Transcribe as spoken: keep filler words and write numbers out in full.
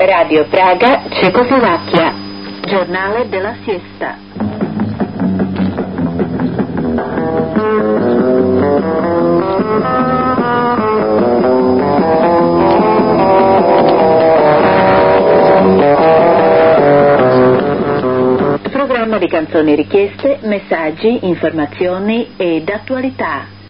Radio Praga, Cecoslovacchia. Giornale della siesta. Programma di canzoni richieste, messaggi, informazioni ed attualità.